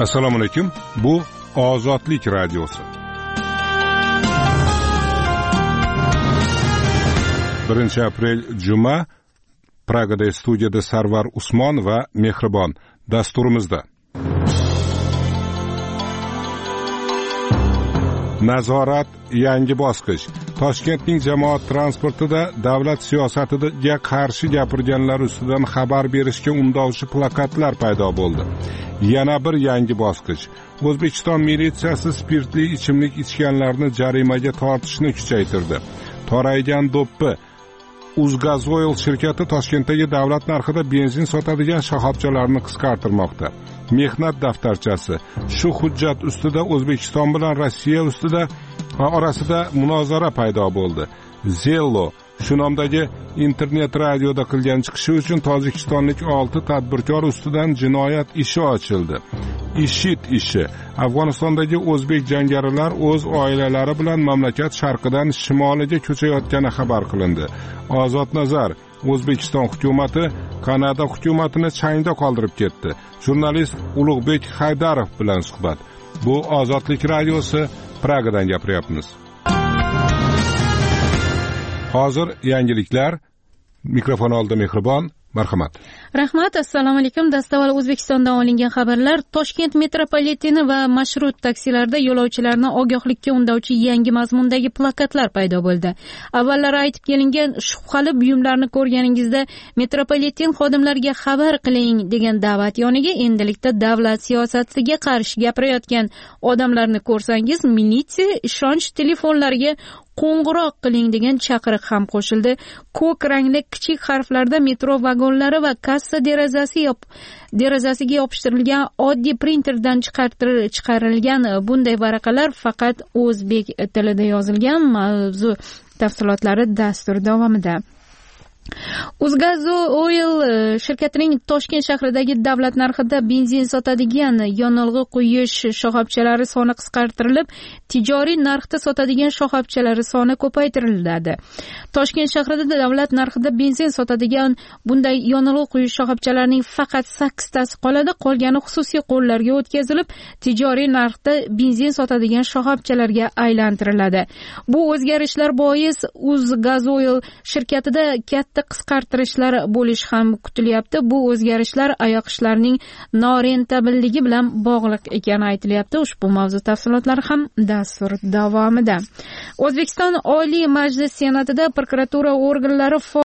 Assalomu alaykum. Bu Ozodlik radiosi. 1 aprel juma, Pragada studiyada Sarvar Usmon va Mehribon dasturimizda. Nazorat yangi bosqich. Toshkentning jamoat transportida davlat siyosatiga qarshi gapirganlar ustidan xabar berishga undovchi plakatlar paydo bo'ldi. Yana bir yangi bosqich. O'zbekiston militsiyasi spirtli ichimlik ichganlarni jarimaga tortishni kuchaytirdi. Toraygan do'ppi. Uzgazoil shirkati Toshkentdagi davlat narxida benzin sotadigan shoxobchalarni qisqartirmoqda. Mehnat daftarchasi. Shu hujjat ustida O'zbekiston bilan Rossiya orasida munozara paydo bo'ldi. Zello shu nomdagi internet radioda qilgan chiqishi uchun tojikistonlik 6 tadbirkor ustidan jinoyat ishi ochildi. IShID ishi. Afg'onistondagi o'zbek jangarilar o'z oilalari bilan mamlakat sharqidan shimoliga ko'chayotgani xabar qilindi. Ozod nazar. O'zbekiston hukumati Kanada hukumatini changda qoldirib ketdi. Jurnalist Ulug'bek Haydarov bilan suhbat. Bu Ozodlik radiosi, Pragadan gapiryapmiz. Hozir yangiliklar. Mikrofon oldida Mehribon. Marhamat. Rahmat. Assalomu alaykum. Dastavval O'zbekistondan olingan xabarlar. Toshkent metropoliteni va marshrut taksilarda yo'lovchilarni ogohlikka undovchi yangi mazmundagi plakatlar paydo bo'ldi. Avvallari aytib kelingan shubhali buyumlarni ko'rganingizda metropoliten xodimlariga xabar qiling degan da'vat yoniga endilikda davlat siyosatiga qarshi gapirayotgan odamlarni ko'rsangiz, militsiya ishonch telefonlariga qo'ng'iroq qiling degan chaqiriq ham qo'shildi. Ko'k rangli kichik harflarda metro vagonlari va kassa derazasiga yopishtirilgan oddiy printerdan chiqarilgan bunday varaqalar faqat o'zbek tilida yozilgan. Mavzu tafsilotlari dastur davomida. Uzgazoil shirkatining Toshkent shahridagi davlat narxida benzin sotadigan yonilg'i quyish shoxobchalari soni qisqartirilib, tijoriy narxda sotadigan shoxobchalari soni ko'paytiriladi. Toshkent shahrida davlat narxida benzin sotadigan bunday yonilg'i quyish shoxobchalarining faqat 8 tasi qoladi, qolgani xususiy qo'llarga o'tkazilib, tijoriy narxda benzin sotadigan shoxobchalarga aylantiriladi. Bu o'zgarishlar bois Uzgazoil shirkatida katta qisqartirishlar bo'lish ham kutilyapti. Bu o'zgarishlar oyoq ishlarining norentabelligi bilan bog'liq ekani aytilyapti. Ushbu mavzu tafsilotlari ham dastur davomida. O'zbekiston Oliy Majlis Senatida prokuratura organlari